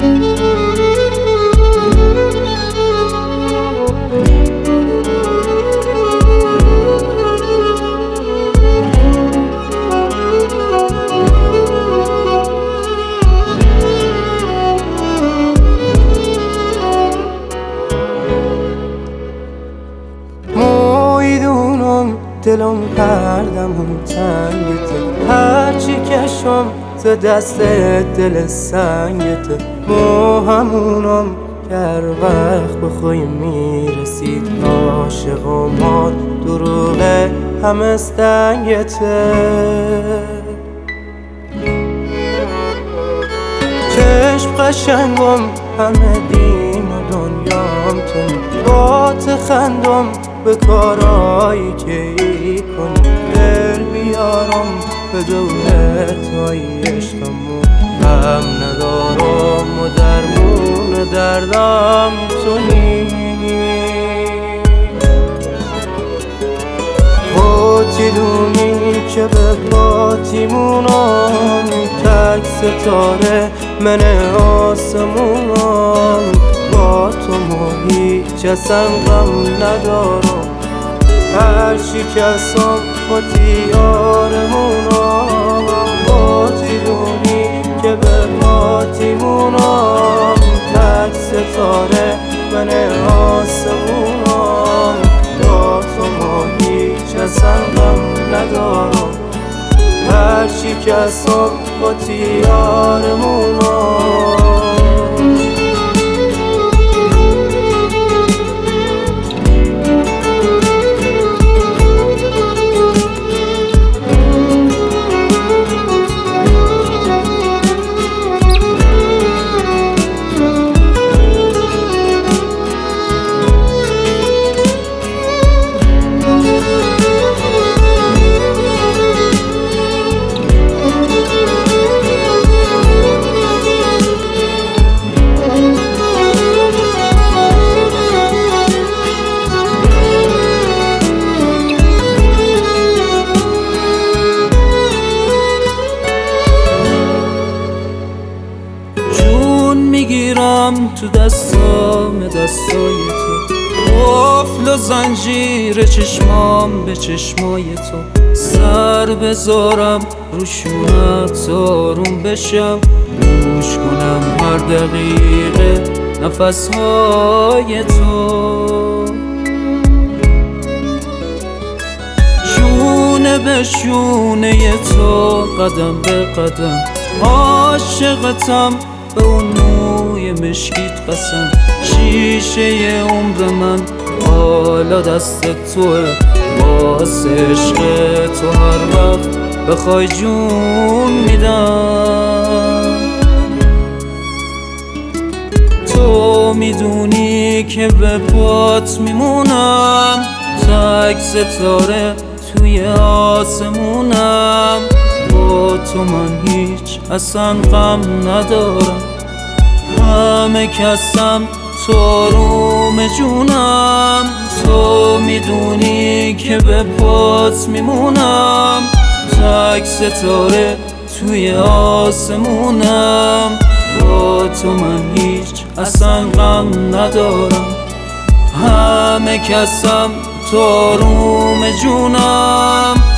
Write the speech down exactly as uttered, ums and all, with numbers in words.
دلم هر دمون تنگته، هرچی کشم ز دست دل سنگته. ما همونم که هر وقت بخوای میرسید، عاشق و ما دروغه همه استنگته. چشم قشنگم همه دین و دنیام تو، با تخندم به کارایی که ای کنی. دل بیارم به دولتای عشقمون، هم ندارم و درمون دردم تونی. خودتی دونی که به پاتیمونم، تک ستاره من آسمونم. با تو ما هیچ اصلا غم ندارم، هر شکستم با تیارمونم. با تیرونی که به پاتیمونم، تک ستاره من آسمونم. با تو ما هیچ اصلا غم ندارم، هر شکستم با تیارمونم. میگیرم تو دستام دستای تو، قفل و زنجیر چشمام به چشمای تو. سر بذارم رو شونت آروم بشم، گوش کنم هر دقیقه نفسهای تو. شونه به شونه تو قدم به قدم، عاشقتم به اون موی مشکیت قسم. شیشه عمر من حالا دست توه، واسه عشق تو هر وقت بخوای جون میدم. تو میدونی که به پات میمونم، تک ستاره توی آسمونم. با تو من هیچ اصلا غم ندارم، همه کسم تو روم جونم. تو میدونی که به پات میمونم، تک ستاره توی آسمونم. با تو من هیچ اصلا غم ندارم، همه کسم تو روم جونم.